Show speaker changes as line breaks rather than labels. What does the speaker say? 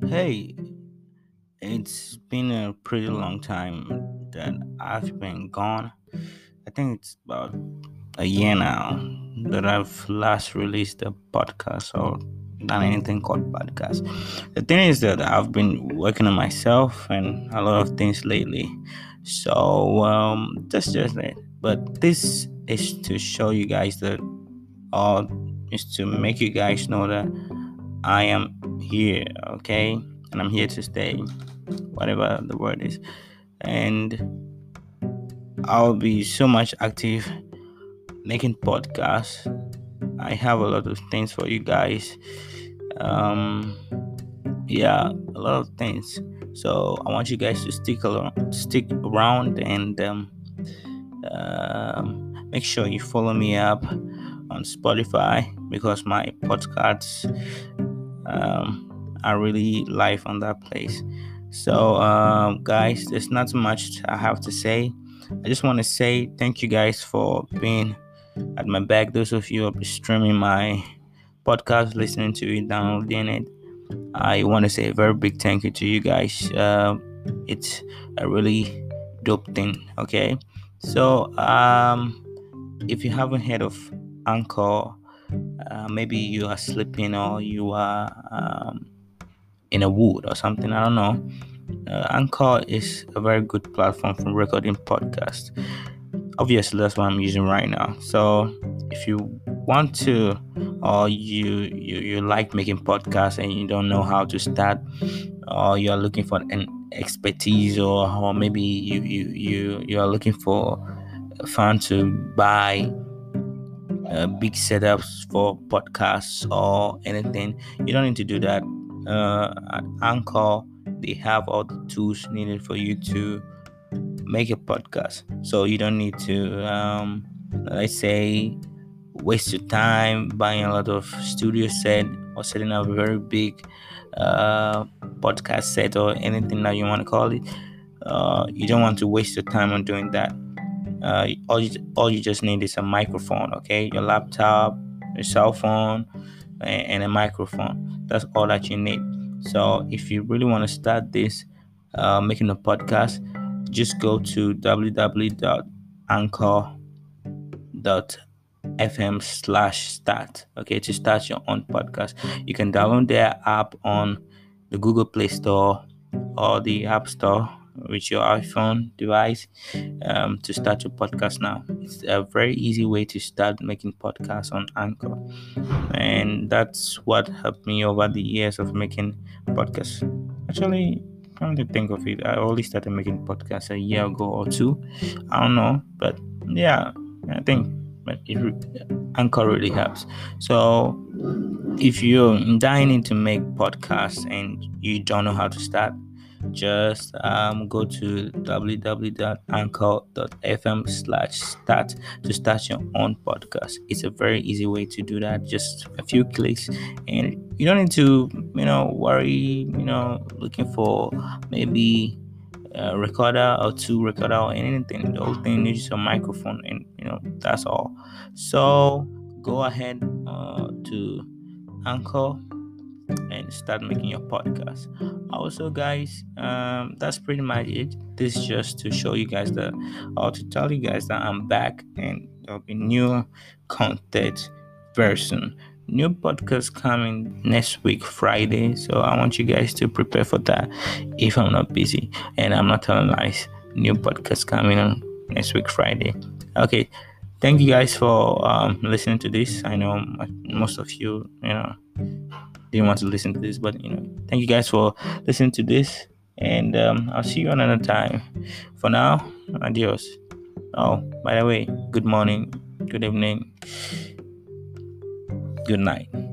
Hey, it's been a pretty long time that I've been gone. I think it's about a year now that I've last released a podcast or done anything called podcast. The thing is that I've been working on myself and a lot of things lately. So that's just it. But this is to show you guys that, or is to make you guys know that I am here, okay? And I'm here to stay, whatever the word is. And I'll be so much active making podcasts. I have a lot of things for you guys. Um, yeah, a lot of things. So I want you guys to stick around, and make sure you follow me up on Spotify because my podcasts are really live on that place. So, guys, there's not much I have to say. I just want to say thank you guys for being at my back. Those of you who are streaming my podcast, listening to it, downloading it, I want to say a very big thank you to you guys. It's a really dope thing. Okay, so if you haven't heard of Anchor, maybe you are sleeping or you are in a wood or something. I don't know. Anchor is a very good platform for recording podcasts. Obviously, that's what I'm using right now. So, if you want to, or you like making podcasts and you don't know how to start, or you're looking for an expertise, or maybe you are looking for a fund to buy big setups for podcasts or anything, you don't need to do that. At Anchor, they have all the tools needed for you to make a podcast. So you don't need to, let's say, waste your time buying a lot of studio set or setting up a very big podcast set or anything that you want to call it. You don't want to waste your time on doing that. All you just need is a microphone, okay? Your laptop, your cell phone, and a microphone. That's all that you need. So if you really want to start this, making a podcast, just go to www.anchor.fm/start, okay, to start your own podcast. You can download their app on the Google Play Store or the App Store with your iPhone device, to start your podcast now. It's a very easy way to start making podcasts on Anchor, and that's what helped me over the years of making podcasts. Actually, come to think of it, I only started making podcasts a year ago or two. I don't know, but yeah, I think but Anchor really helps. So if you're dying to make podcasts and you don't know how to start, just go to www.anchor.fm/start to start your own podcast. It's a very easy way to do that, just a few clicks, and you don't need to worry looking for maybe a recorder or two recorder or anything. The whole thing needs a microphone, and that's all. So go ahead to Anchor and start making your podcast. Also, guys, that's pretty much it. This is just to show you guys that, or to tell you guys that I'm back, and there'll be new content very soon. New podcast coming next week Friday, so I want you guys to prepare for that. If I'm not busy, and I'm not telling lies, new podcast coming on next week Friday. Okay, thank you guys for listening to this. I know most of you didn't want to listen to this, but thank you guys for listening to this, and I'll see you another time. For now, adios. Oh, by the way, good morning, good evening, good night.